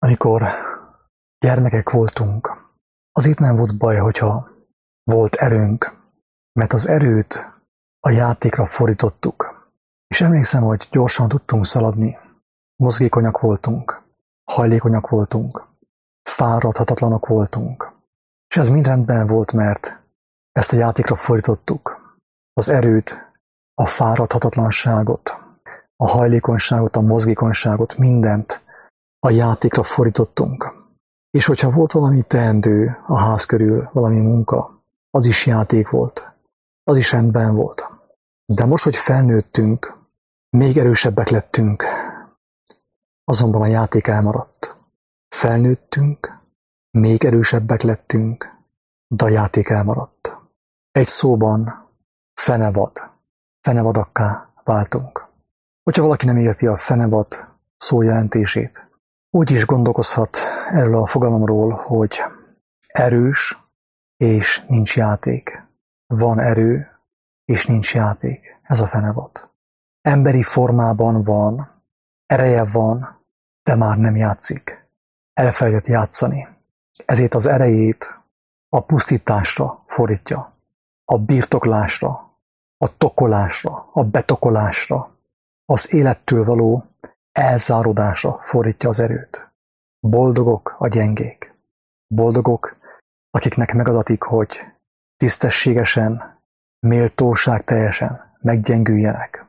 Amikor gyermekek voltunk, az itt nem volt baj, hogyha volt erőnk, mert az erőt a játékra fordítottuk. És emlékszem, hogy gyorsan tudtunk szaladni, mozgékonyak voltunk, hajlékonyak voltunk, fáradhatatlanok voltunk. És ez mind rendben volt, mert ezt a játékra fordítottuk. Az erőt, a fáradhatatlanságot, a hajlékonyságot, a mozgékonyságot, mindent a játékra fordítottunk. És hogyha volt valami teendő a ház körül, valami munka, az is játék volt. Az is rendben volt. De most, hogy felnőttünk, még erősebbek lettünk, azonban a játék elmaradt. Felnőttünk, még erősebbek lettünk, de a játék elmaradt. Egy szóban fenevadakká váltunk. Hogyha valaki nem érti a fenevad szó jelentését, úgy is gondolkozhat erről a fogalomról, hogy erős és nincs játék. Van erő és nincs játék. Ez a fenevad. Emberi formában van, ereje van, de már nem játszik. Elfelejtett játszani. Ezért az erejét a pusztításra fordítja. A birtoklásra, a tokolásra, a betokolásra, az élettől való elzárodásra fordítja az erőt. Boldogok a gyengék. Boldogok, akiknek megadatik, hogy tisztességesen, méltóságteljesen meggyengüljenek.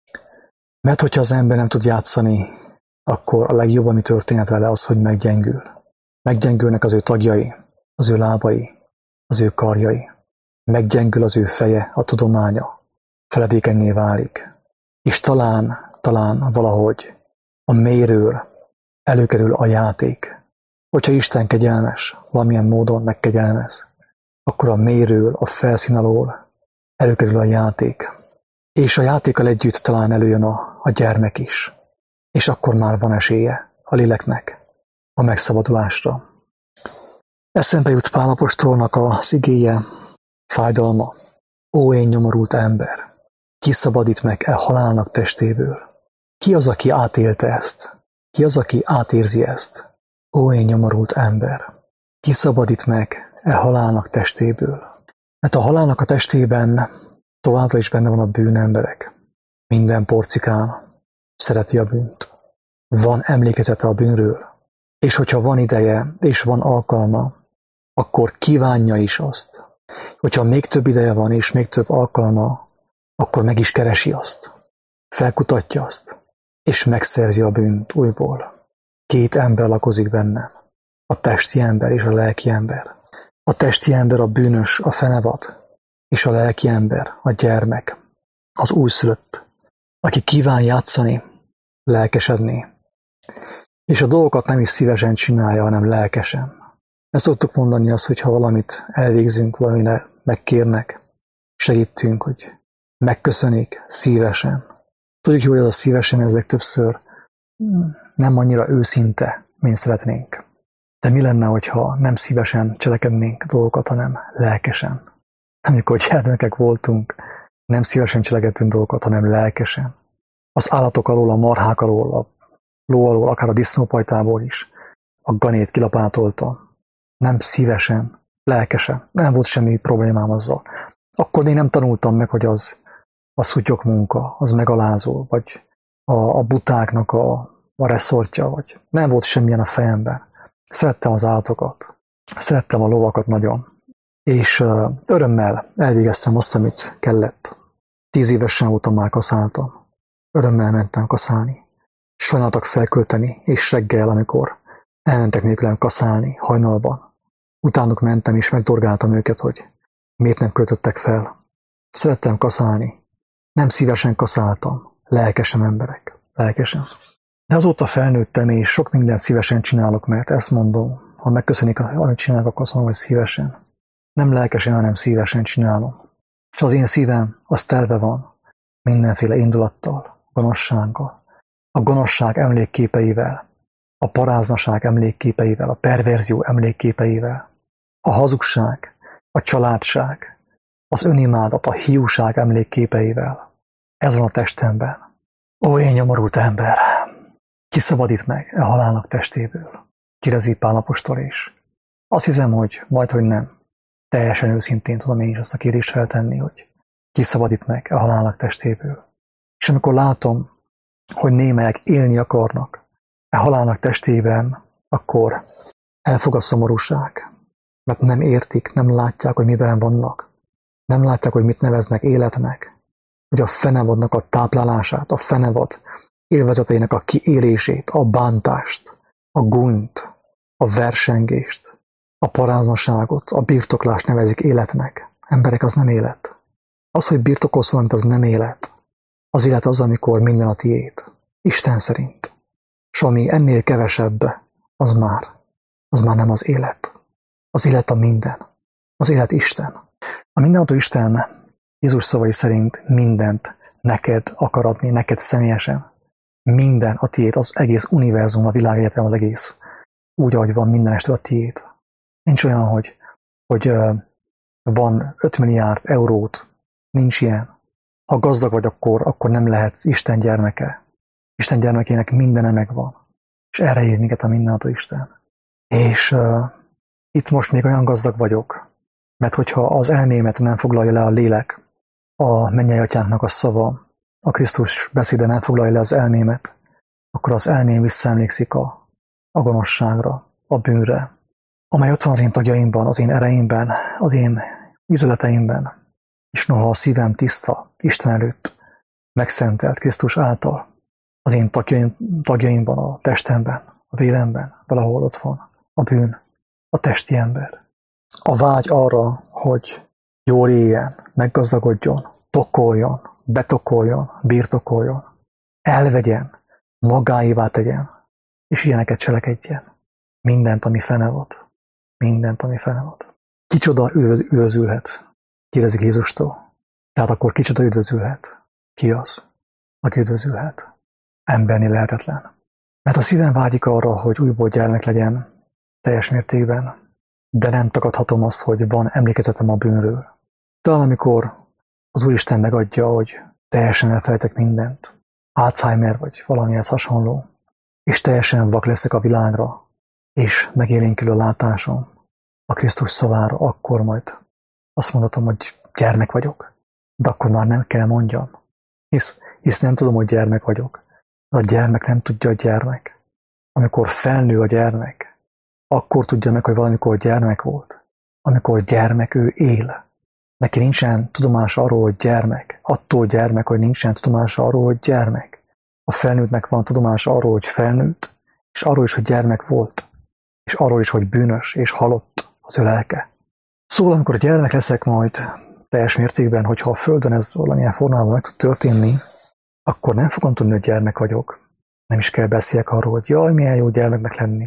Mert hogyha az ember nem tud játszani, akkor a legjobb, ami történhet vele, az, hogy meggyengül. Meggyengülnek az ő tagjai, az ő lábai, az ő karjai. Meggyengül az ő feje, a tudománya. Feledékenyé válik. És talán valahogy a mélyről előkerül a játék. Hogyha Isten kegyelmes, valamilyen módon megkegyelmez, akkor a mélyről, a felszín alól előkerül a játék. És a játékkal együtt talán előjön a gyermek is. És akkor már van esélye a léleknek a megszabadulásra. Eszembe jut Pál apostolnak az igéje, fájdalma. Ó, én nyomorult ember! Ki szabadít meg e halálnak testéből? Ki az, aki átélte ezt? Ki az, aki átérzi ezt? Ó, én nyomorult ember! Ki szabadít meg e halálnak testéből? Mert a halálnak a testében továbbra is benne van a bűn, emberek. Minden porcikán szereti a bűnt. Van emlékezete a bűnről. És hogyha van ideje, és van alkalma, akkor kívánja is azt. Hogyha még több ideje van, és még több alkalma, akkor meg is keresi azt. Felkutatja azt. És megszerzi a bűnt újból. Két ember lakozik bennem. A testi ember és a lelki ember. A testi ember a bűnös, a fenevad, és a lelki ember, a gyermek, az újszülött, aki kíván játszani, lelkesedni. És a dolgokat nem is szívesen csinálja, hanem lelkesen. Ezt szoktuk mondani azt, hogy ha valamit elvégzünk, valamire megkérnek, segítünk, hogy megköszönik szívesen. Tudjuk jó, hogy az a szívesen, ez legtöbbször nem annyira őszinte, mint szeretnénk. De mi lenne, hogyha nem szívesen cselekednénk dolgokat, hanem lelkesen? Amikor gyermekek voltunk, nem szívesen cselekedtünk dolgokat, hanem lelkesen. Az állatok alól, a marhák alól, a ló alól, akár a disznópajtából is, a ganét kilapátoltam. Nem szívesen, lelkesen. Nem volt semmi problémám azzal. Akkor én nem tanultam meg, hogy az szutyok munka, az megalázó, vagy a butáknak a reszortja, vagy nem volt semmilyen a fejemben. Szerettem az állatokat, szerettem a lovakat nagyon, és örömmel elvégeztem azt, amit kellett. 10 évesen voltam, már kaszáltam. Örömmel mentem kaszálni. Sajnáltak felkölteni, és reggel, amikor elmentek nélkülem kaszálni, hajnalban. Utánuk mentem, és megdorgáltam őket, hogy miért nem költöttek fel. Szerettem kaszálni. Nem szívesen kaszáltam. Lelkesen, emberek. Lelkesen. De azóta felnőttem, és sok mindent szívesen csinálok, mert ezt mondom, ha megköszönik, amit csinálok, akkor azt mondom, hogy szívesen. Nem lelkesen, hanem szívesen csinálom. És az én szívem, az telve van mindenféle indulattal, gonoszsággal. A gonoszság emlékképeivel, a paráznaság emlékképeivel, a perverzió emlékképeivel, a hazugság, a családság, az önimádat, a hiúság emlékképeivel. Ez van a testemben. Ó, én nyomorult ember! Ki szabadít meg a halálnak testéből? kérdezi Pál apostol is. Azt hiszem, hogy majdhogy nem. Teljesen őszintén tudom én is azt a kérdést feltenni, hogy ki szabadít meg a halálnak testéből. És amikor látom, hogy némelyek élni akarnak a halálnak testében, akkor elfog a szomorúság, mert nem értik, nem látják, hogy miben vannak. Nem látják, hogy mit neveznek életnek, hogy a fenevadnak a táplálását, a fenevad élvezeteinek a kiélését, a bántást, a gúnyt, a versengést, a paráznaságot, a birtoklást nevezik életnek. Emberek, az nem élet. Az, hogy birtokolsz valamit, az nem élet. Az élet az, amikor minden a tiéd. Isten szerint. És ami ennél kevesebb, az már nem az élet. Az élet a minden. Az élet Isten. A mindenható Isten Jézus szavai szerint mindent neked akar adni, neked személyesen. Minden a tiéd, az egész univerzum, a világegyetem, az egész. Úgy, ahogy van, minden este a tiéd. Nincs olyan, hogy van 5 milliárd eurót. Nincs ilyen. Ha gazdag vagy, akkor nem lehetsz Isten gyermeke. Isten gyermekének mindene megvan. És erre hív minket a mindenható Isten. És itt most még olyan gazdag vagyok, mert hogyha az elmémet nem foglalja le a lélek, a mennyei atyánknak a szava, a Krisztus beszéde nem foglalja le az elmémet, akkor az elmém visszaemlékszik a gonoszságra, a bűnre, amely ott van az én tagjaimban, az én ereimben, az én üzleteimben, és noha a szívem tiszta, Isten előtt, megszentelt Krisztus által, az én tagjaimban, a testemben, a véremben, valahol ott van a bűn, a testi ember. A vágy arra, hogy jól éljen, meggazdagodjon, tokoljon, betokoljon, birtokoljon, elvegyen, magáévá tegyen, és ilyeneket cselekedjen. Mindent, ami fene volt. Mindent, ami fene volt. Kicsoda üdvözülhet? Kérdezik Jézustól. Tehát akkor kicsoda üdvözülhet? Ki az, aki üdvözülhet? Embernél lehetetlen. Mert a szívem vágyik arra, hogy újból gyermek legyen teljes mértékben, de nem tagadhatom azt, hogy van emlékezetem a bűnről. Talán amikor az Úristen megadja, hogy teljesen elfelejtek mindent, Alzheimer vagy valamihez hasonló, és teljesen vak leszek a világra, és megélénkül a látásom a Krisztus szavára, akkor majd azt mondhatom, hogy gyermek vagyok, de akkor már nem kell mondjam, hisz nem tudom, hogy gyermek vagyok. A gyermek nem tudja, a gyermek. Amikor felnő a gyermek, akkor tudja meg, hogy valamikor gyermek volt. Amikor gyermek, ő él. Neki nincsen tudomása arról, hogy gyermek. Attól gyermek, hogy nincsen tudomása arról, hogy gyermek. A felnőttnek van tudomása arról, hogy felnőtt, és arról is, hogy gyermek volt, és arról is, hogy bűnös és halott az ő lelke. Szóval, amikor gyermek leszek majd teljes mértékben, hogyha a Földön ez valamilyen formában meg tud történni, akkor nem fogom tudni, hogy gyermek vagyok. Nem is kell beszéljek arról, hogy jaj, milyen jó gyermeknek lenni.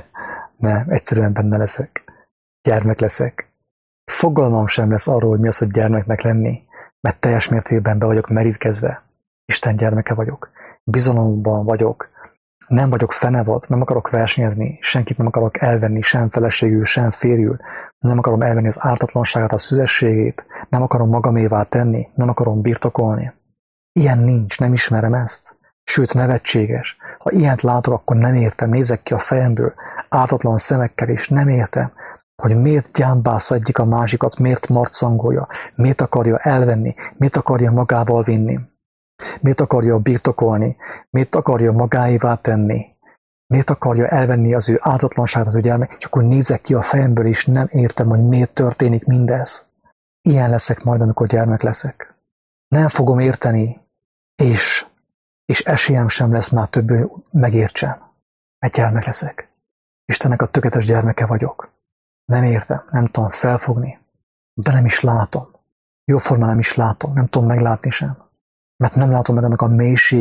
Nem, egyszerűen benne leszek. Gyermek leszek. Fogalmam sem lesz arról, hogy mi az, hogy gyermeknek lenni, mert teljes mértékben be vagyok merítkezve. Isten gyermeke vagyok. Bizalomban vagyok. Nem vagyok fenevad, nem akarok versenyezni, senkit nem akarok elvenni, sem feleségül, sem férjül. Nem akarom elvenni az ártatlanságát, a szüzességét. Nem akarom magamévá tenni, nem akarom birtokolni. Ilyen nincs, nem ismerem ezt. Sőt, nevetséges. Ha ilyent látok, akkor nem értem, nézek ki a fejemből ártatlan szemekkel, és nem értem, hogy miért gyámbász egyik a másikat, miért marcangolja, miért akarja elvenni, miért akarja magával vinni, miért akarja birtokolni, miért akarja magáévá tenni, miért akarja elvenni az ő ártatlanságot az ő gyermek, és akkor nézek ki a fejemből, és nem értem, hogy miért történik mindez. Ilyen leszek majd, amikor gyermek leszek. Nem fogom érteni, és esélyem sem lesz már többé megértsem, mert gyermek leszek. Istennek a tökéletes gyermeke vagyok. Nem értem, nem tudom felfogni, de nem is látom. Jóformán nem is látom, nem tudom meglátni sem. Mert nem látom meg annak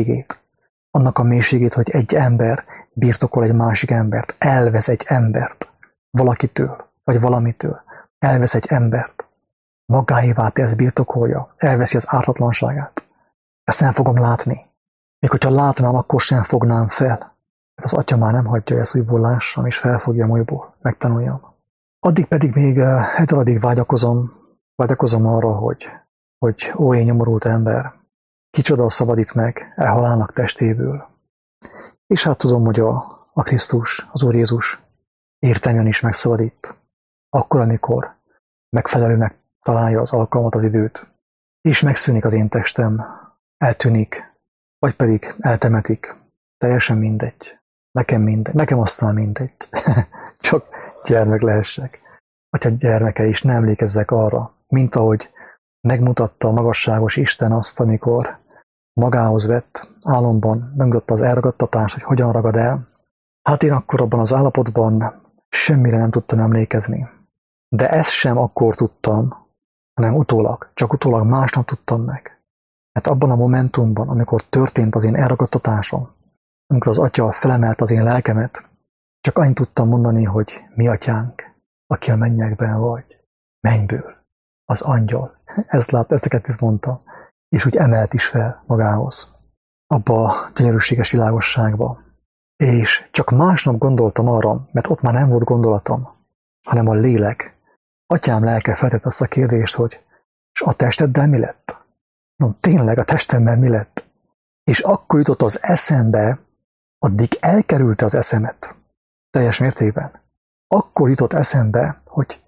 a mélységét, hogy egy ember birtokol egy másik embert, elvesz egy embert valakitől, vagy valamitől, elvesz egy embert, magáévá tesz, birtokolja, elveszi az ártatlanságát. Ezt nem fogom látni. Még hogyha látnám, akkor sem fognám fel. Mert az Atya már nem hagyja, hogy ezt újból lássam, és felfogjam újból, megtanuljam. Addig pedig még egy daradig vágyakozom arra, hogy ó, én nyomorult ember, kicsoda szabadít meg halálnak testéből. És hát tudom, hogy a Krisztus, az Úr Jézus értelműen is megszabadít. Akkor, amikor megfelelőnek találja az alkalmat, az időt, és megszűnik az én testem, eltűnik, vagy pedig eltemetik. Teljesen mindegy. Nekem mindegy. Nekem aztán mindegy. Csak gyermek lehessek. Atya gyermeke is, ne emlékezzek arra, mint ahogy megmutatta a magasságos Isten azt, amikor magához vett, álomban megmutatta az elragadtatást, hogy hogyan ragad el. Hát én akkor abban az állapotban semmire nem tudtam emlékezni. De ezt sem akkor tudtam, hanem utólag, csak utólag másnap tudtam meg. Mert abban a momentumban, amikor történt az én elragadtatásom, amikor az Atya felemelt az én lelkemet, csak annyit tudtam mondani, hogy mi Atyánk, aki a mennyekben vagy, mennyből, az angyal. Ezeket is mondta, és úgy emelt is fel magához, abba a gyönyörűséges világosságba. És csak másnap gondoltam arra, mert ott már nem volt gondolatom, hanem a lélek. Atyám lelke feltett azt a kérdést, hogy és a testeddel mi lett? No, tényleg a testemmel mi lett? És akkor jutott az eszembe, addig elkerülte az eszemet. Teljes mértékben. Akkor jutott eszembe, hogy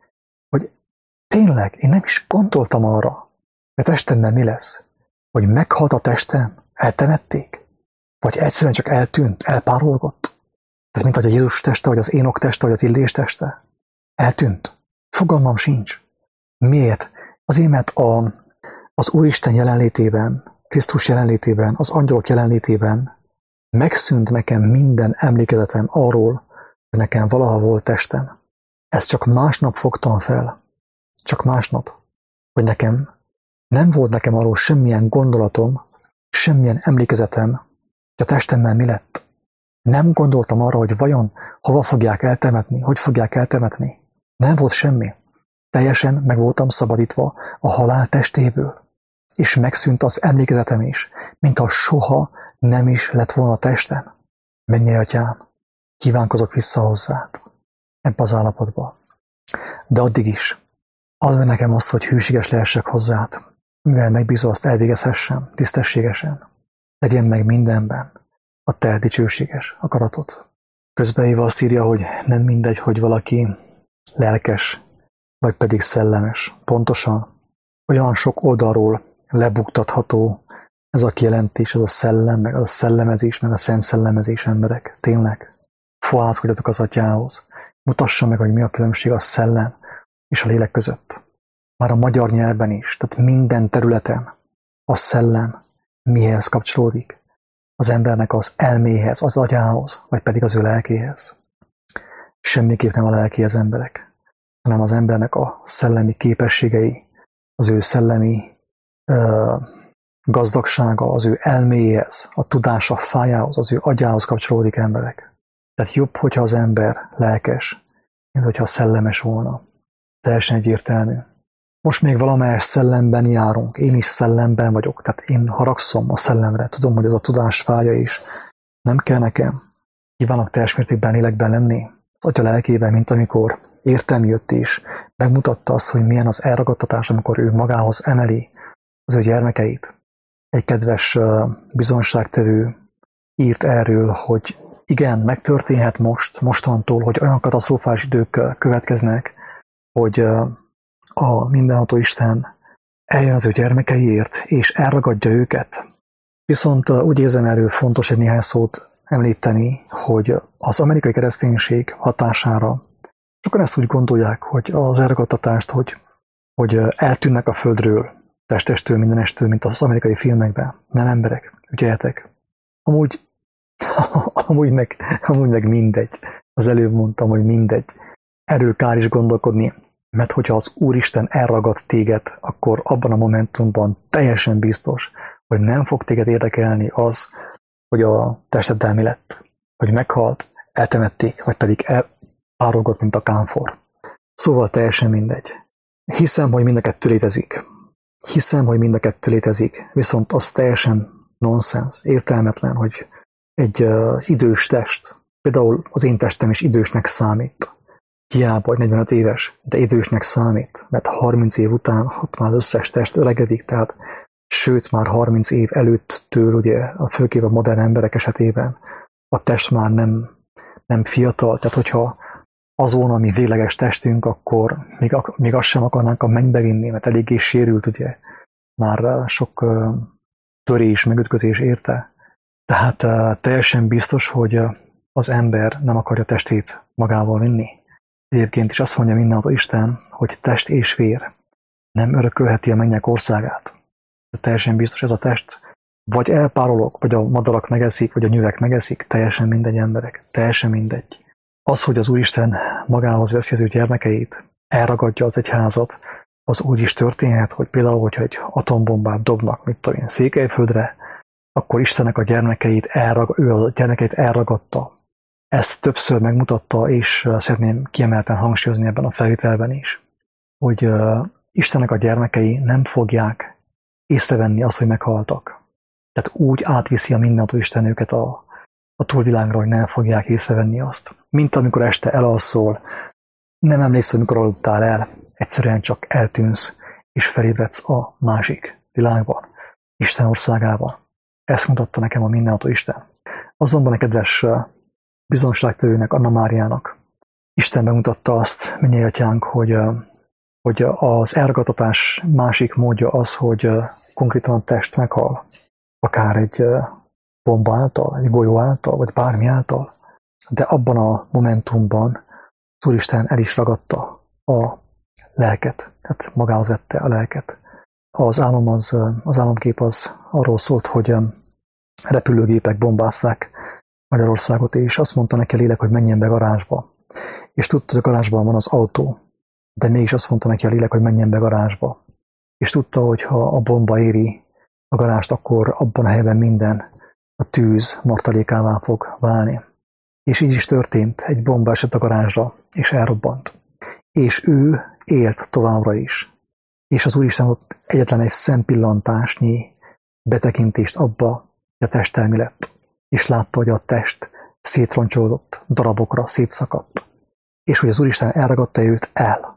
tényleg én nem is gondoltam arra, hogy a testemmel mi lesz. Hogy meghalt a testem, eltemették, vagy egyszerűen csak eltűnt, elpárolgott. Tehát mint hogy a Jézus teste, vagy az Énok teste, vagy az Illés teste. Eltűnt. Fogalmam sincs. Miért? Azért, mert az Úristen jelenlétében, Krisztus jelenlétében, az angyalok jelenlétében megszűnt nekem minden emlékezetem arról, hogy nekem valaha volt testem. Ezt csak másnap fogtam fel. Csak másnap. Hogy nem volt nekem arról semmilyen gondolatom, semmilyen emlékezetem, hogy a testemmel mi lett. Nem gondoltam arra, hogy vajon hova fogják eltemetni, hogy fogják eltemetni. Nem volt semmi. Teljesen meg voltam szabadítva a halál testéből. És megszűnt az emlékezetem is, mint ha soha nem is lett volna a testem. Mennyei Atyám, kívánkozok vissza hozzád, ebbe az állapotba. De addig is, add meg nekem azt, hogy hűséges lehessek hozzád, mivel megbízol, azt elvégezhessem, tisztességesen. Legyen meg mindenben a te dicsőséges akaratod. Közbeéve azt írja, hogy nem mindegy, hogy valaki lelkes, vagy pedig szellemes. Pontosan olyan sok oldalról lebuktatható ez a kijelentés, ez a szellem, meg a szellemezés, meg a szent szellemezés emberek. Tényleg, fohászkodjatok az Atyához. Mutassa meg, hogy mi a különbség a szellem és a lélek között. Már a magyar nyelvben is, tehát minden területen a szellem mihez kapcsolódik? Az embernek az elméhez, az agyához, vagy pedig az ő lelkéhez. Semmiképp nem a lelkéhez emberek, hanem az embernek a szellemi képességei, az ő szellemi gazdagsága, az ő elméhez, a tudása fájához, az ő agyához kapcsolódik emberek. Tehát jobb, hogyha az ember lelkes, mint hogyha szellemes volna. Teljesen egyértelmű. Most még valamelyes szellemben járunk, én is szellemben vagyok, tehát én haragszom a szellemre, tudom, hogy az a tudás fája is. Nem kell nekem. Kívánok teljes mértékben lélekben lenni. Az Atya lelkével, mint amikor értelmi jött is, megmutatta azt, hogy milyen az elragadtatás, amikor ő magához emeli az ő gyermekeit. Egy kedves bizonságtevő írt erről, hogy igen, megtörténhet mostantól, hogy olyan katasztrofális idők következnek, hogy a mindenható Isten eljön az ő gyermekeiért, és elragadja őket. Viszont úgy érzem, erről fontos egy néhány szót említeni, hogy az amerikai kereszténység hatására sokan ezt úgy gondolják, hogy az elragadtatást, hogy eltűnnek a földről, testestől, mindenestől, mint az amerikai filmekben. Nem emberek, ügyeljetek. Amúgy meg mindegy. Az előbb mondtam, hogy mindegy. Erről kár is gondolkodni, mert hogyha az Úristen elragad téged, akkor abban a momentumban teljesen biztos, hogy nem fog téged érdekelni az, hogy a testeddel mi lett. Hogy meghalt, eltemették, vagy pedig elpárolgott, mint a kámfor. Szóval teljesen mindegy. Hiszem, hogy mind a kettő létezik. Viszont az teljesen nonsens, értelmetlen, hogy egy idős test, például az én testem is idősnek számít. Hiába, hogy 45 éves, de idősnek számít, mert 30 év után ott már az összes test öregedik, tehát sőt már 30 év előttől, ugye, főképp a modern emberek esetében a test már nem fiatal, tehát hogyha az volna a mi végleges testünk, akkor még azt sem akarnánk a mennybe vinni, mert eléggé sérült, ugye, már sok törés, megütközés érte. Tehát teljesen biztos, hogy az ember nem akarja testét magával vinni. Egyébként is azt mondja mindenható Isten, hogy test és vér nem örökölheti a mennyek országát. De teljesen biztos, ez a test vagy elpárolog, vagy a madarak megeszik, vagy a nyüvek megeszik, teljesen mindegy emberek, teljesen mindegy. Az, hogy az Úristen magához veszi az ő gyermekeit, elragadja az egyházat, az úgy is történhet, hogy például, hogyha egy atombombát dobnak, mit tudom én, Székelyföldre, akkor Istennek a gyermekeit ő a gyermekeit elragadta. Ezt többször megmutatta, és szeretném kiemelten hangsúlyozni ebben a felvételben is, hogy Istennek a gyermekei nem fogják észrevenni azt, hogy meghaltak. Tehát úgy átviszi a mindenható Isten őket a túlvilágra, hogy nem fogják észrevenni azt. Mint amikor este elalszol, nem emlékszel, mikor aludtál el, egyszerűen csak eltűnsz, és felébredsz a másik világban, Isten országában. Ezt mutatta nekem a mindenható Isten. Azonban a kedves bizonságtevőnek, Anna Máriának Isten bemutatta azt, mennyi atyánk, hogy az elragadtatás másik módja az, hogy konkrétan a test meghal. Akár egy bomba által, egy golyó által, vagy bármi által. De abban a momentumban az Úristen el is ragadta a lelket, tehát magához vette a lelket. Az álomkép az arról szólt, hogy repülőgépek bombázták Magyarországot, és azt mondta neki a lélek, hogy menjen be garázsba. És tudta, hogy a garázsban van az autó, de mégis azt mondta neki a lélek, hogy menjen be garázsba. És tudta, hogy ha a bomba éri a garást, akkor abban a helyben minden a tűz martalékává fog válni. És így is történt, egy bomba esett a garázsra, és elrobbant. És ő élt továbbra is. És az Úristen ott egyetlen egy szempillantásnyi betekintést abba, hogy a test mi lett. És látta, hogy a test szétroncsolódott, darabokra szétszakadt. És hogy az Úristen elragadta őt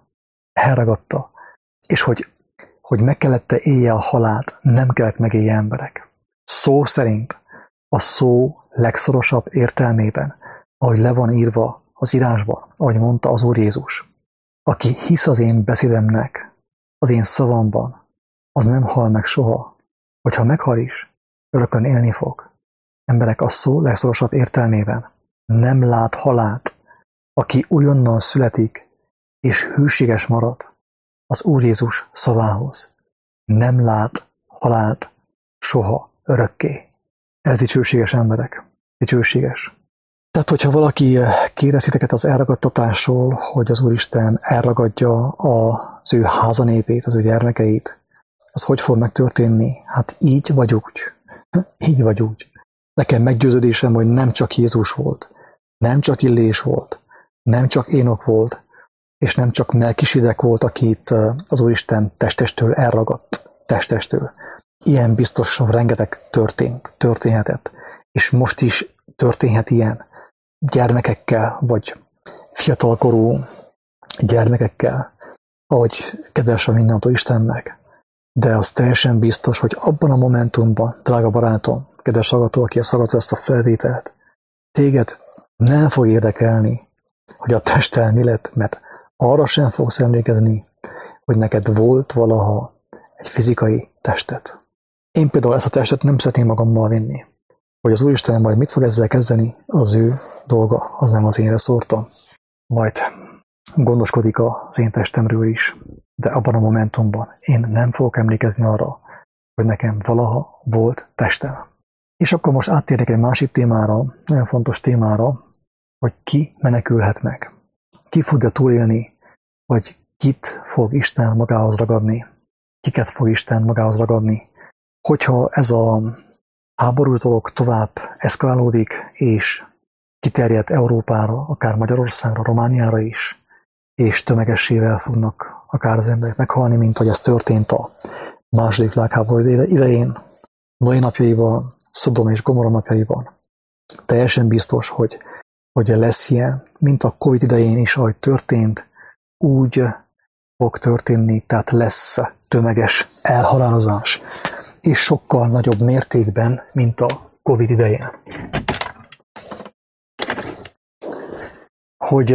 elragadta. És hogy meg kellett élje a halált, nem kellett megélje emberek. Szó szerint, a szó legszorosabb értelmében, ahogy le van írva az írásban, ahogy mondta az Úr Jézus. Aki hisz az én beszédemnek, az én szavamban, az nem hal meg soha. Hogyha meghal is, örökön élni fog. Emberek, a szó legszorosabb értelmében nem lát halált. Aki újonnan születik, és hűséges marad az Úr Jézus szavához, nem lát halált soha, örökké. Ez dicsőséges emberek. Dicsőséges. Tehát, hogyha valaki kérdez titeket az elragadtatásról, hogy az Úristen elragadja az ő házanépét, az ő gyermekeit, az hogy fog megtörténni? Hát így vagy úgy. Így vagy úgy. Nekem meggyőződésem, hogy nem csak Jézus volt, nem csak Illés volt, nem csak Énok volt, és nem csak Melkisedek volt, akit az Úristen testestől elragadt. Testestől. Ilyen biztosan rengeteg történhetett. És most is történhet ilyen gyermekekkel, vagy fiatalkorú gyermekekkel, ahogy kedves a mindenható Istennek. De az teljesen biztos, hogy abban a momentumban, drága barátom, kedves hallgató, aki hallgatja ezt a felvételt, téged nem fog érdekelni, hogy a testtel mi lett, mert arra sem fogsz emlékezni, hogy neked volt valaha egy fizikai testet. Én például ezt a testet nem szeretném magammal vinni. Hogy az Úristen majd mit fog ezzel kezdeni, az ő dolga, az nem az én reszortom. Majd gondoskodik az én testemről is, de abban a momentumban én nem fogok emlékezni arra, hogy nekem valaha volt testem. És akkor most áttérnék egy másik témára, nagyon fontos témára, hogy ki menekülhet meg. Ki fogja túlélni, vagy kit fog Isten magához ragadni, kiket fog Isten magához ragadni. Hogyha ez a háborús dolog tovább eszkalálódik, és kiterjed Európára, akár Magyarországra, Romániára is, és tömegessével fognak akár az emberek meghalni, mint hogy ez történt a II. Világháború idején, Noé napjaiban, Szodom és Gomorra napjaiban. Teljesen biztos, hogy lesz ilyen, mint a Covid idején is, ahogy történt, úgy fog történni, tehát lesz tömeges elhalálozás, és sokkal nagyobb mértékben, mint a Covid idején. Hogy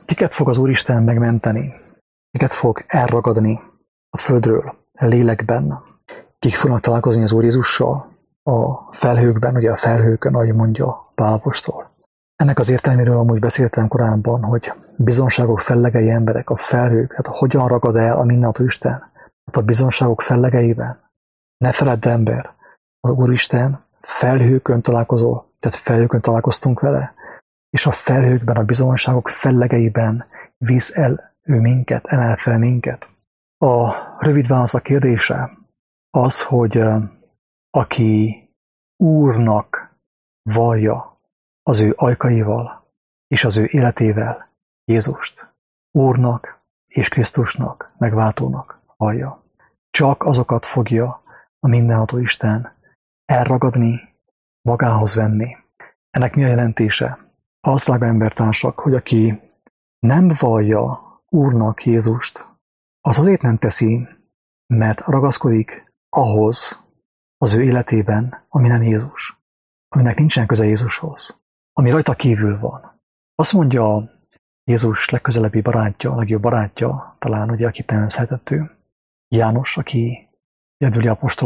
Kiket fog az Úristen megmenteni? Kiket fog elragadni a földről, a lélekben? Kik fognak találkozni az Úr Jézussal a felhőkben, ugye a felhőkön, ahogy mondja Pál apostol. Ennek az értelméről amúgy beszéltem korábban, hogy bizonságok fellegei emberek, a felhők, hát hogyan ragad el a mindenható Isten? Hát a bizonságok fellegeiben. Ne feledd, ember, az Úristen felhőkön találkozol, tehát felhőkön találkoztunk vele, és a felhőkben, a bizonságok fellegeiben visz el ő minket, emel fel minket. A rövid válasz a kérdése az, hogy aki Úrnak vallja az ő ajkaival és az ő életével Jézust, Úrnak és Krisztusnak, megváltónak vallja, csak azokat fogja a mindenható Isten elragadni, magához venni. Ennek mi a jelentése? Az, drága embertársak, hogy aki nem vallja Úrnak Jézust, az azért nem teszi, mert ragaszkodik ahhoz az ő életében, ami nem Jézus, aminek nincsen köze Jézushoz, ami rajta kívül van. Azt mondja Jézus legközelebbi barátja, legjobb barátja, talán ugye, akit nem szeretett ő, János, aki egyedüli apostol,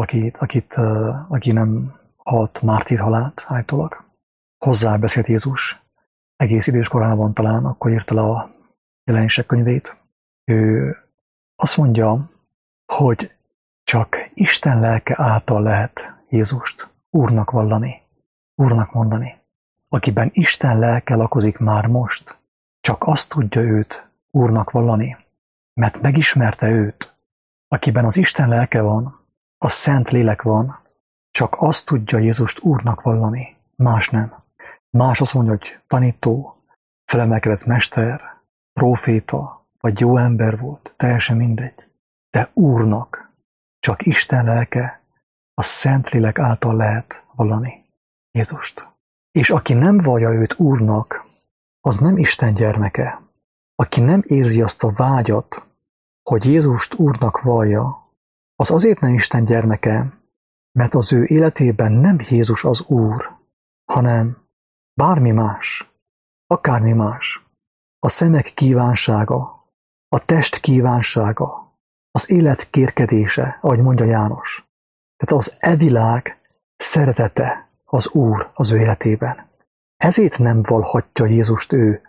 aki nem halt mártírhalált állítólag. Hozzá beszélt Jézus egész idős korában, talán akkor írta le a Jelenések könyvét. Ő azt mondja, hogy csak Isten lelke által lehet Jézust Úrnak vallani, Úrnak mondani. Akiben Isten lelke lakozik már most, csak azt tudja őt Úrnak vallani, mert megismerte őt. Akiben az Isten lelke van, a Szent Lélek van, csak azt tudja Jézust Úrnak vallani, más nem. Más azt mondja, hogy tanító, felemelkedett mester, próféta, vagy jó ember volt, teljesen mindegy. De Úrnak csak Isten lelke, a Szent Lélek által lehet vallani Jézust. És aki nem vallja őt Úrnak, az nem Isten gyermeke. Aki nem érzi azt a vágyat, hogy Jézust Úrnak vallja, az azért nem Isten gyermeke, mert az ő életében nem Jézus az Úr, hanem bármi más, akármi más. A szemek kívánsága, a test kívánsága, az élet kérkedése, ahogy mondja János. Tehát az evilág szeretete az Úr az ő életében. Ezért nem vallhatja Jézust ő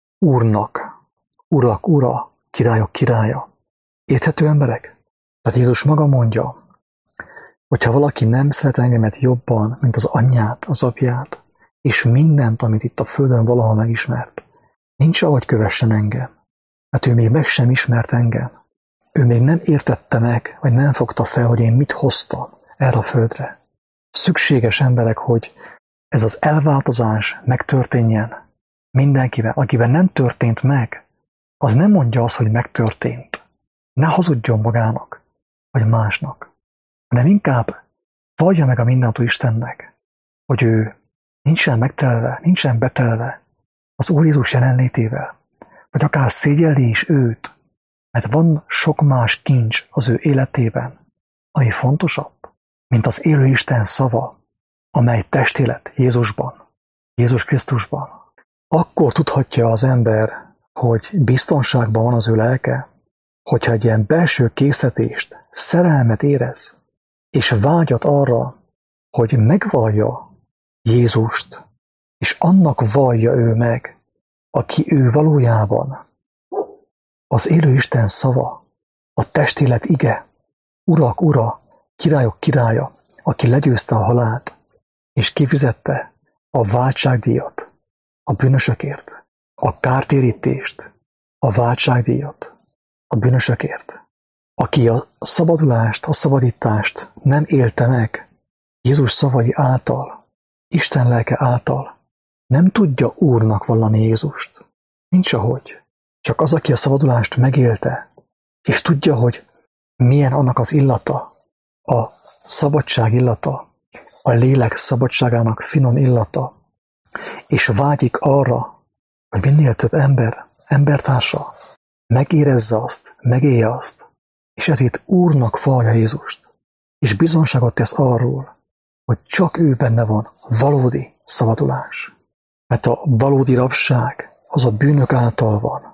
Úrnak, Urak Ura, Királyok Királya. Érthető emberek? Tehát Jézus maga mondja, hogyha valaki nem szeret engemet jobban, mint az anyját, az apját, és mindent, amit itt a földön valahol megismert, nincs ahogy kövessen engem, mert ő még meg sem ismert engem. Ő még nem értette meg, vagy nem fogta fel, hogy én mit hoztam erre a földre. Szükséges emberek, hogy ez az elváltozás megtörténjen mindenkivel. Akiben nem történt meg, az nem mondja azt, hogy megtörtént. Ne hazudjon magának, vagy másnak, hanem inkább vallja meg a mindenható Istennek, hogy ő nincsen megtelve, nincsen betelve az Úr Jézus jelenlétével, vagy akár szégyelli is őt, mert van sok más kincs az ő életében, ami fontosabb, mint az élő Isten szava, amely testélet Jézusban, Jézus Krisztusban. Akkor tudhatja az ember, hogy biztonságban van az ő lelke, hogyha egy ilyen belső késztetést, szerelmet érez, és vágyat arra, hogy megvallja Jézust, és annak vallja ő meg, aki ő valójában az élő Isten szava, a testélet ige, Urak Ura, Királyok Királya, aki legyőzte a halált, és kifizette a váltságdíjat a bűnösökért, a kártérítést, a váltságdíjat a bűnösökért. Aki a szabadulást, a szabadítást nem élte meg Jézus szavai által, Isten lelke által, nem tudja Úrnak vallani Jézust. Nincs ahogy. Csak az, aki a szabadulást megélte, és tudja, hogy milyen annak az illata, a szabadság illata, a lélek szabadságának finom illata, és vágyik arra, hogy minél több embertársa megérezze azt, megélje azt, és ezért Úrnak vallja Jézust, és bizonságot tesz arról, hogy csak ő benne van valódi szabadulás. Mert a valódi rabság az a bűnök által van,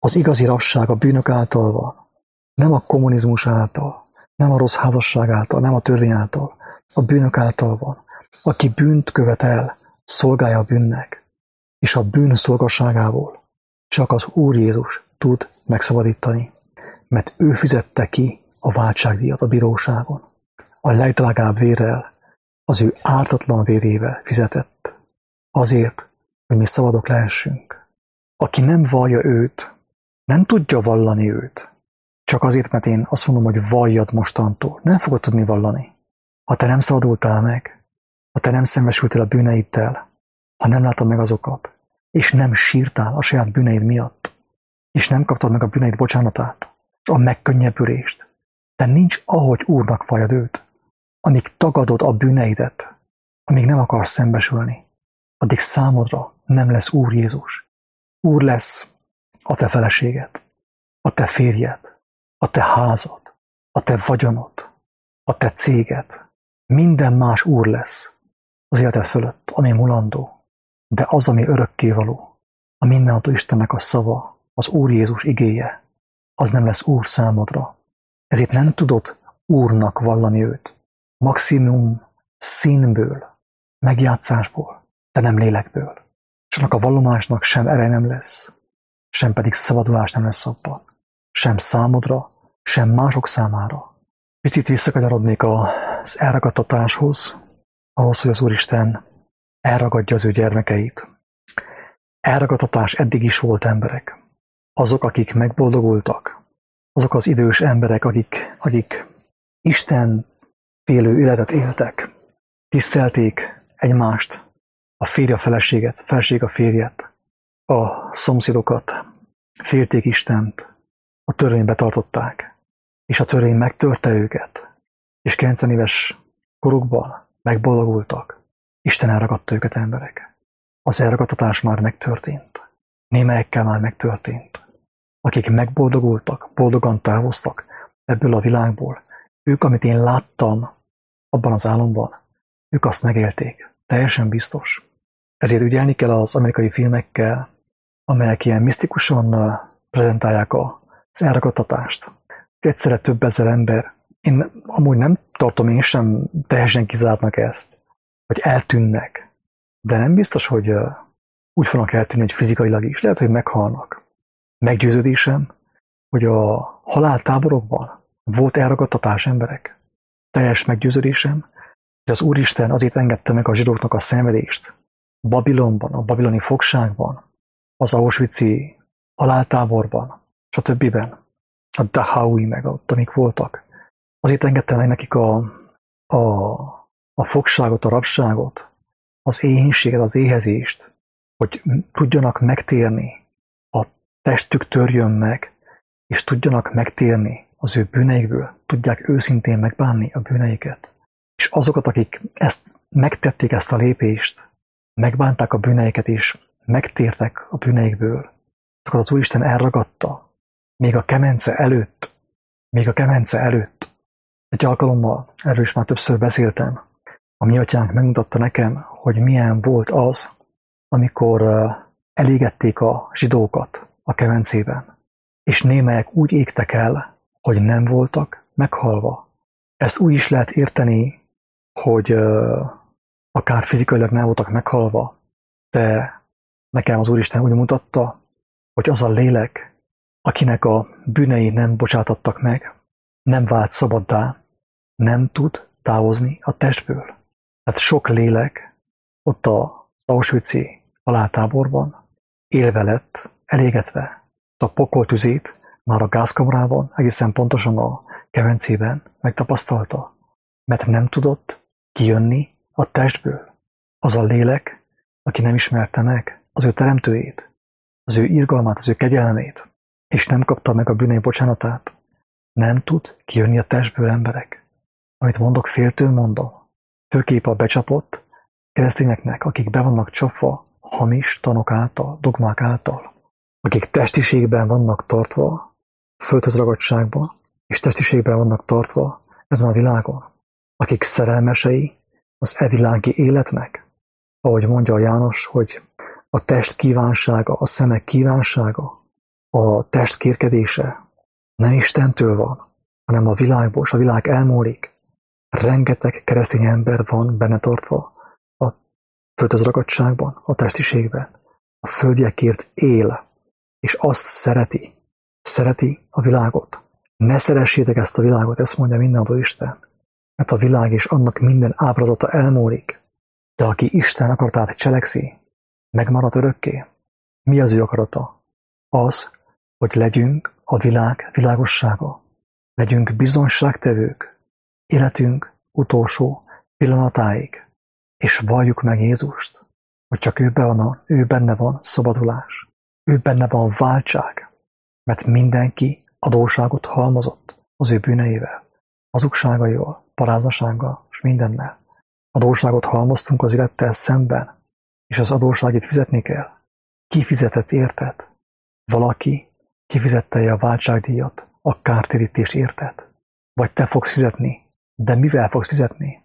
Az igazi rabság a bűnök által van. Nem a kommunizmus által, nem a rossz házasság által, nem a törvény által. A bűnök által van. Aki bűnt követel, szolgálja a bűnnek, és a bűn szolgaságából csak az Úr Jézus tud megszabadítani, mert ő fizette ki a váltságdíjat a bíróságon. A legdrágább vérrel, az ő ártatlan vérével fizetett. Azért, hogy mi szabadok lehessünk. Aki nem vallja őt, nem tudja vallani őt. Csak azért, mert én azt mondom, hogy valljad mostantól. Nem fogod tudni vallani. Ha te nem szabadultál meg, ha te nem szembesültél a bűneiddel, ha nem látod meg azokat, és nem sírtál a saját bűneid miatt, és nem kaptad meg a bűneid bocsánatát, és a megkönnyebbülést, de nincs ahogy Úrnak valljad őt. Amíg tagadod a bűneidet, amíg nem akarsz szembesülni, addig számodra nem lesz Úr Jézus. Úr lesz a te feleséged, a te férjed, a te házad, a te vagyonod, a te céged. Minden más Úr lesz az életed fölött, ami mulandó, de az, ami örökkévaló, a mindenható Istennek a szava, az Úr Jézus igéje, az nem lesz Úr számodra. Ezért nem tudod Úrnak vallani őt. Maximum színből, megjátszásból, de nem lélekből. És annak a vallomásnak sem ereje nem lesz, sem pedig szabadulás nem lesz abban. Sem számodra, sem mások számára. Picit visszakanyarodnék az elragadtatáshoz, ahhoz, hogy az Úristen elragadja az ő gyermekeit. Elragadtatás eddig is volt emberek. Azok, akik megboldogultak, azok az idős emberek, akik Isten félő életet éltek, tisztelték egymást, a férj a feleséget, feleség a férjet, a szomszédokat, félték Istent, a törvényt betartották, és a törvény megtörte őket, és 90 éves korukban megboldogultak. Isten elragadta őket, emberek. Az elragadtatás már megtörtént. Némelyekkel már megtörtént. Akik megboldogultak, boldogan távoztak ebből a világból, ők, amit én láttam abban az álomban, ők azt megélték. Teljesen biztos. Ezért ügyelni kell az amerikai filmekkel, amelyek ilyen misztikusan prezentálják az elragadtatást. Egyszerre több ezer ember. Én amúgy nem tartom én sem teljesen kizártnak ezt, hogy eltűnnek. De nem biztos, hogy úgy fognak eltűnni, hogy fizikailag is. Lehet, hogy meghalnak. Meggyőződésem, hogy a haláltáborokban volt elragadtatás, emberek. Teljes meggyőződésem, hogy az Úristen azért engedte meg a zsidóknak a szenvedést. Babilonban, a babiloni fogságban, az auschwitzi haláltáborban, stb. A Dahaui meg ott, amik voltak. Azért engedte meg nekik a fogságot, a rabságot, az éhínséget, az éhezést, hogy tudjanak megtérni, a testük törjön meg, és tudjanak megtérni az ő bűneikből, tudják őszintén megbánni a bűneiket. És azokat, akik megtették ezt a lépést, megbánták a bűneiket, és megtértek a bűneikből, akkor az Úristen elragadta, még a kemence előtt. Egy alkalommal, erről is már többször beszéltem, a mi atyánk megmutatta nekem, hogy milyen volt az, amikor elégették a zsidókat a kemencében, és némelyek úgy égtek el, hogy nem voltak meghalva. Ezt úgy is lehet érteni, hogy akár fizikailag nem voltak meghalva, de nekem az Úristen úgy mutatta, hogy az a lélek, akinek a bűnei nem bocsátattak meg, nem vált szabaddá, nem tud távozni a testből. Tehát sok lélek ott az auschwitzi haláltáborban élve lett, elégetve. A pokol tüzét már a gázkamrában, egészen pontosan a kemencében megtapasztalta, mert nem tudott kijönni a testből. Az a lélek, aki nem ismerte meg az ő teremtőjét, az ő irgalmát, az ő kegyelmét, és nem kapta meg a bűnei bocsánatát, nem tud kijönni a testből, emberek. Amit mondok, féltől mondom. Főképp a becsapott keresztényeknek, akik be vannak csapva hamis tanok által, dogmák által, akik testiségben vannak tartva, földhöz ragadtságban, és testiségben vannak tartva ezen a világon, akik szerelmesei az evilági életnek, ahogy mondja a János, hogy a test kívánsága, a szemek kívánsága, a test kérkedése nem Istentől van, hanem a világból, és a világ elmúlik. Rengeteg keresztény ember van benne tartva a földhöz a testiségben. A földiekért él, és azt szereti. Szereti a világot. Ne szeressétek ezt a világot, ezt mondja mindenható Isten. Mert a világ és annak minden ábrázata elmúlik. De aki Isten akaratát cselekszi, megmarad örökké. Mi az ő akarata? Az, hogy legyünk a világ világossága. Legyünk bizonságtevők életünk utolsó pillanatáig, és valljuk meg Jézust, hogy csak ő benne van szabadulás, ő benne van váltság, mert mindenki adósságot halmozott az ő bűneivel, hazugságaival, paráznasággal és mindennel. Adósságot halmoztunk az élettel szemben, és az adósságit fizetni kell. Ki fizetett érted? Valaki kifizette a váltságdíjat, a kártérítést érted? Vagy te fogsz fizetni? De mivel fogsz fizetni?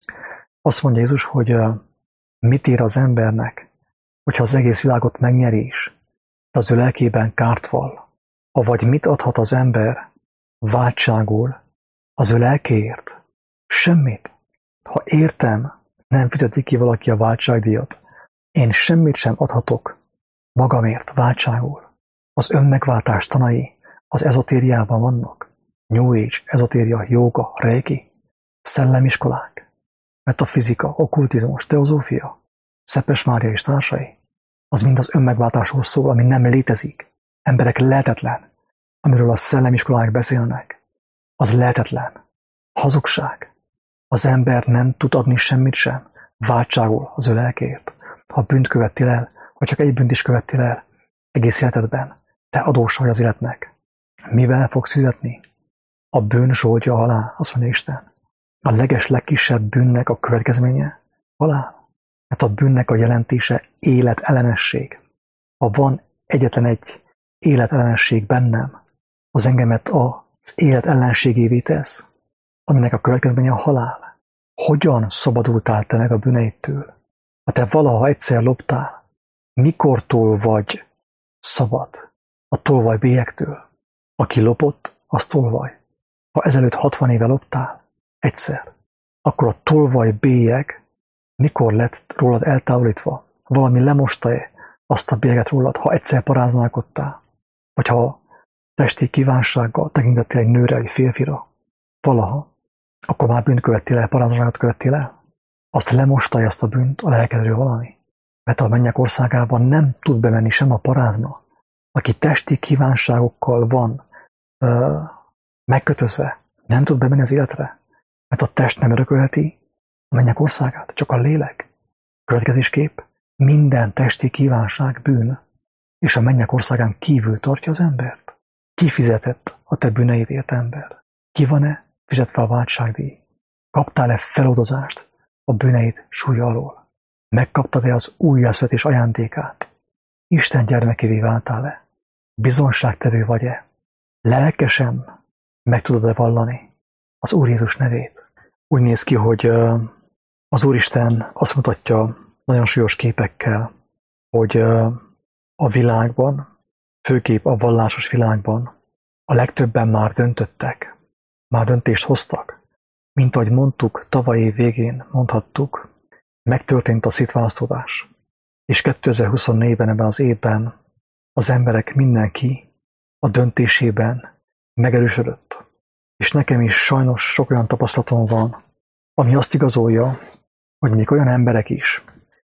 Azt mondja Jézus, hogy mit ér az embernek, hogyha az egész világot megnyeri is, de az ő lelkében kárt vall. Avagy mit adhat az ember váltságul az ő lelkéért? Semmit. Ha értem, nem fizeti ki valaki a váltságdíjat, én semmit sem adhatok magamért váltságul. Az önmegváltás tanai az ezotériában vannak. New Age, ezotéria, jóga, reiki, szellemiskolák, metafizika, okkultizmus, teozófia, Szepes Mária és társai. Az mind az önmegváltásról szól, ami nem létezik. Emberek lehetetlen, amiről a szellemiskolák beszélnek. Az lehetetlen. Hazugság. Az ember nem tud adni semmit sem váltságul az ő lelkéért. Ha bűnt követtél el, ha csak egy bűnt is követtél el, egész életedben, te adós vagy az életnek. Mivel fogsz fizetni? A bűn zsoldja a halál, azt mondja Isten. A legkisebb bűnnek a következménye halál. Mert a bűnnek a jelentése életellenesség. Ha van egyetlen egy életellenesség bennem, az engemet az élet ellenségévé tesz, aminek a következménye a halál. Hogyan szabadultál te meg a bűneidtől? Ha te valaha egyszer loptál, mikortól vagy szabad? A tolvajbélyektől. Aki lopott, az tolvaj. Ha ezelőtt 60 éve loptál, egyszer, akkor a tolvajbélyeg mikor lett rólad eltávolítva? Valami lemosta-e azt a bélyeget rólad, ha egyszer paráználkodtál? Vagy ha testi kívánsággal tekintettél egy nőre, egy férfira, valaha, akkor már bűnt követtél el, paráznaságot követtél el? Azt lemosta-e azt a bűnt a lelkedről valami? Mert a mennyek országában nem tud bemenni sem a parázna, aki testi kívánságokkal van megkötözve, nem tud bemenni az életre, mert a test nem örökölheti a mennyek országát, csak a lélek. Következésképp minden testi kívánság bűn, és a mennyek országán kívül tartja az embert. Ki fizetett a te bűneidért, ember? Ki van-e fizetve a váltságdíj? Kaptál-e feloldozást a bűneid súlya alól? Megkaptad-e az újjászületés ajándékát? Isten gyermekévé váltál-e? Bizonságtevő vagy-e? Lelkesen meg tudod-e vallani az Úr Jézus nevét? Úgy néz ki, hogy az Úristen azt mutatja nagyon súlyos képekkel, hogy a világban, főképp a vallásos világban a legtöbben már döntöttek, már döntést hoztak. Mint ahogy mondtuk, tavaly év végén mondhattuk, megtörtént a szétválasztódás. És 2024-ben, ebben az évben az emberek mindenki a döntésében megerősödött. És nekem is sajnos sok olyan tapasztalatom van, ami azt igazolja, hogy még olyan emberek is,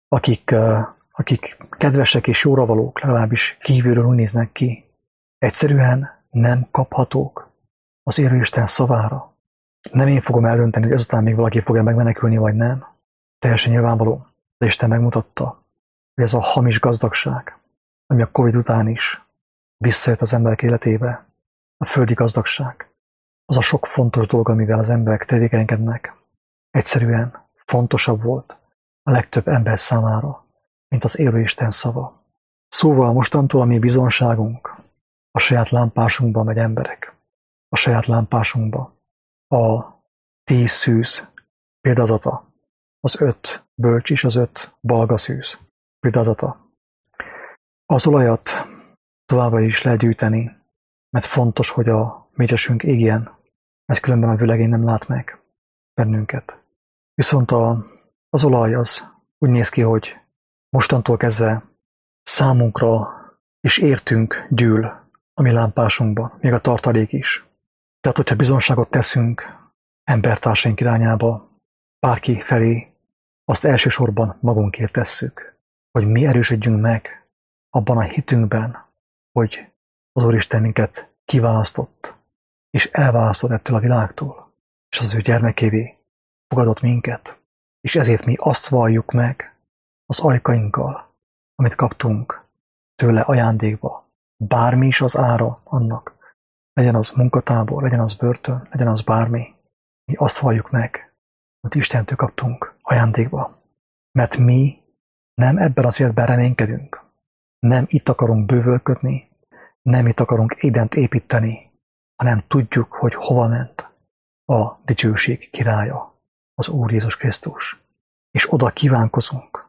akik kedvesek és jóravalók, legalábbis kívülről úgy néznek ki, egyszerűen nem kaphatók az élő Isten szavára. Nem én fogom eldönteni, hogy ezután még valaki fog-e megmenekülni, vagy nem. Teljesen nyilvánvaló, de Isten megmutatta, hogy ez a hamis gazdagság, ami a Covid után is visszajött az emberek életébe, a földi gazdagság, az a sok fontos dolog, amivel az emberek tevékenykednek, egyszerűen fontosabb volt a legtöbb ember számára, mint az élő Isten szava. Szóval mostantól a mi bizonságunk a saját lámpásunkba megy, emberek. A saját lámpásunkba. A 10 szűz példázata, az 5 bölcs és az 5 balga szűz példázata. Az olajat továbbra is lehet gyűjteni, mert fontos, hogy a mécsesünk égjen, mert különben a vőlegény nem lát meg bennünket. Viszont az olaj az úgy néz ki, hogy mostantól kezdve számunkra is értünk gyűl a mi lámpásunkban, még a tartalék is. Tehát, hogyha bizonságot teszünk embertársaink irányába, bárki felé, azt elsősorban magunkért tesszük, hogy mi erősödjünk meg abban a hitünkben, hogy az Úristen minket kiválasztott, és elválasztott ettől a világtól, és az ő gyermekévé fogadott minket, és ezért mi azt valljuk meg az ajkainkkal, amit kaptunk tőle ajándékba. Bármi is az ára annak, legyen az munkatábor, legyen az börtön, legyen az bármi, mi azt valljuk meg, hogy Istentől kaptunk ajándékba. Mert mi nem ebben az életben reménykedünk, nem itt akarunk bővölködni, nem itt akarunk édent építeni, hanem tudjuk, hogy hova ment a dicsőség királya, az Úr Jézus Krisztus. És oda kívánkozunk.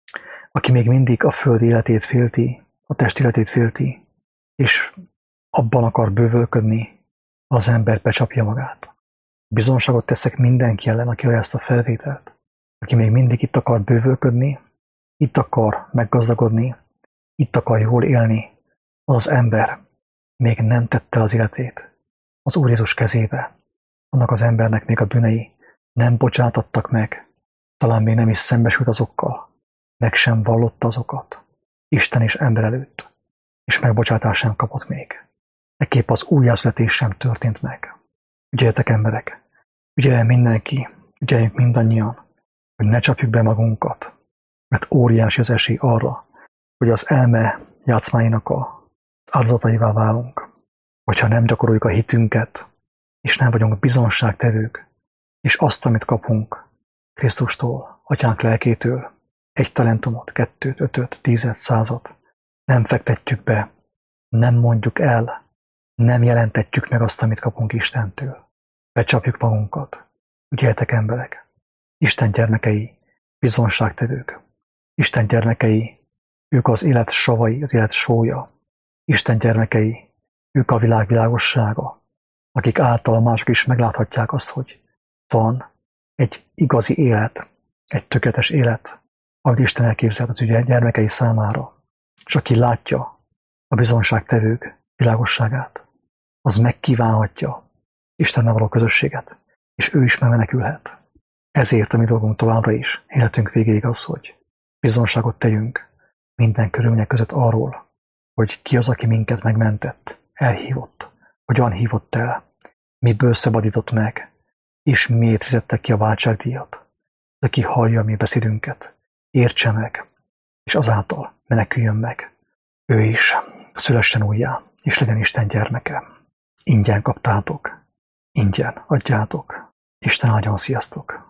Aki még mindig a föld életét félti, a test életét félti, és abban akar bővölködni, az ember becsapja magát. Bizonságot teszek mindenki ellen, aki ezt a felvételt. Aki még mindig itt akar bővölködni, itt akar meggazdagodni, itt akar jól élni, az ember még nem tette az életét az Úr Jézus kezébe. Annak az embernek még a bűnei nem bocsátottak meg, talán még nem is szembesült azokkal, meg sem vallotta azokat, Isten és ember előtt, és megbocsátás sem kapott még. Ekképp az újjászületés sem történt meg. Ügyeljetek, emberek, ügyeljen mindenki, ügyeljünk mindannyian, hogy ne csapjuk be magunkat, mert óriási az esély arra, hogy az elme játszmáinak az áldozataivá válunk, hogyha nem gyakoroljuk a hitünket, és nem vagyunk bizonságtevők, és azt, amit kapunk Krisztustól, Atyánk lelkétől, 1 talentumot, 2, 5, 10, 100-at, nem fektetjük be, nem mondjuk el, nem jelentetjük meg azt, amit kapunk Istentől. Becsapjuk magunkat. Ügyeljetek, emberek! Isten gyermekei, bizonságtevők. Isten gyermekei, ők az élet savai, az élet sója. Isten gyermekei, ők a világ világossága, akik által mások is megláthatják azt, hogy van egy igazi élet, egy tökéletes élet, amit Isten elképzelt az ő gyermekei számára. És aki látja a bizonságtevők világosságát, az megkívánhatja Istennel való közösséget, és ő is megmenekülhet. Ezért a mi dolgunk továbbra is, életünk végéig az, hogy bizonságot tegyünk minden körülmények között arról, hogy ki az, aki minket megmentett, elhívott, hogyan hívott el, miből szabadított meg, és miért fizette ki a váltságdíjat. Aki hallja a mi beszédünket, értse meg, és azáltal meneküljön meg. Ő is szülessen újjá, és legyen Isten gyermeke. Ingyen kaptátok, ingyen adjátok. Isten áldjon, sziasztok!